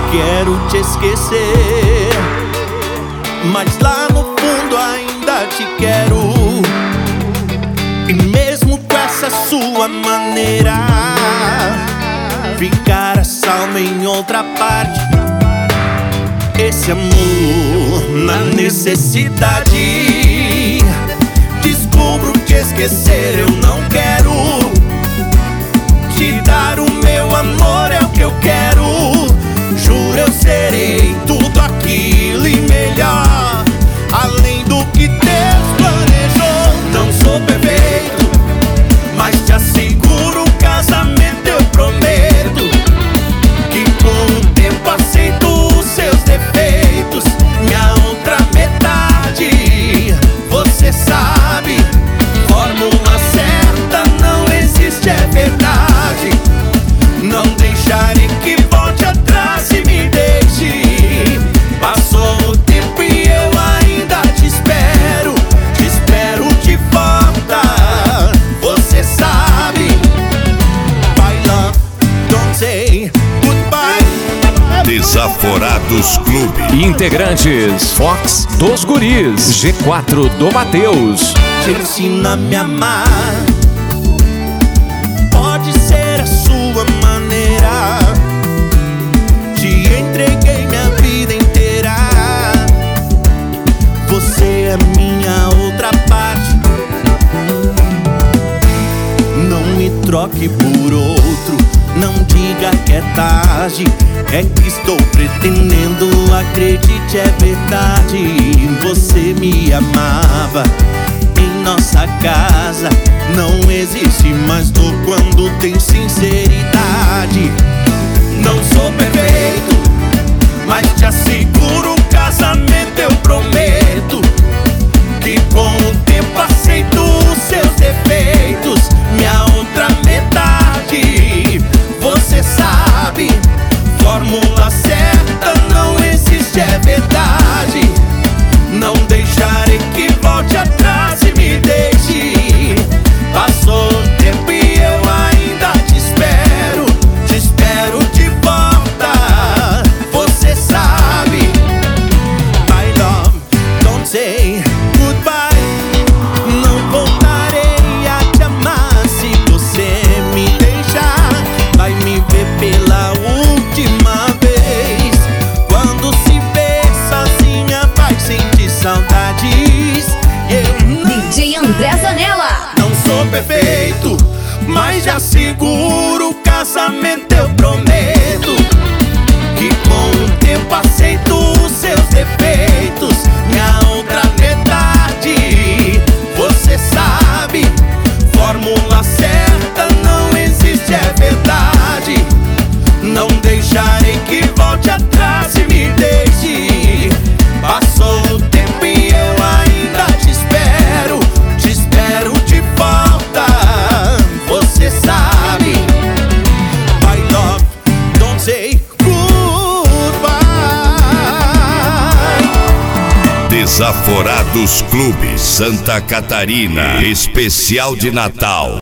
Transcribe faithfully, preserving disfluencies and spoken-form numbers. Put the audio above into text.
quero te esquecer, mas lá no fundo ainda te quero. E mesmo com essa sua maneira, ficar a salvo em outra parte. Esse amor na necessidade, descubro que esquecer eu não quero. Te dar o meu amor é o que eu quero. Juro eu serei tudo aquilo e melhor, além do que Deus planejou. Não sou perfeito, mas te asseguro o casamento eu prometo, que com o tempo aceito os seus defeitos. Minha outra metade, você sabe, fórmula certa não existe, é verdade. Não deixarei que volte atrás e me deixe. Passou o tempo e eu ainda te espero. Te espero de volta, você sabe. My love, don't say goodbye. Desaforados Clube. Integrantes: Fox dos Guris, G quatro do Mateus. Te ensino a me amar, pode ser a sua maneira. Te entreguei minha vida inteira. Você é minha outra parte. Não me troque por outro, não diga que é tarde. É que estou pretendendo, acredite, é verdade. Você me amava em nossa casa, não existe mais dor quando tem sinceridade. Não sou perfeito, mas te asseguro o casamento eu prometo, que com o tempo aceito os seus defeitos. Minha outra metade, você sabe, fórmula certa não existe, é verdade. Não deixarei que volte atrás e me deixe. Passou o tempo e eu ainda te espero. Te espero de volta, você sabe. My love, don't say goodbye. Não voltarei a te amar se você me deixar. Vai me ver pela última vez. Quando se vê sozinha vai sentir saudades. Eu não, D J André Zanella. não sou perfeito, mas já seguro o casamento eu prometo, que com o tempo aceito os seus defeitos. Minha outra metade, você sabe, fórmula certa não existe, é verdade. Não deixarei que volte atrás e me deixe. Passou o tempo e eu ainda te espero. Te espero de volta, você sabe. My love, don't say goodbye. Desaforados Clube Santa Catarina, especial de Natal.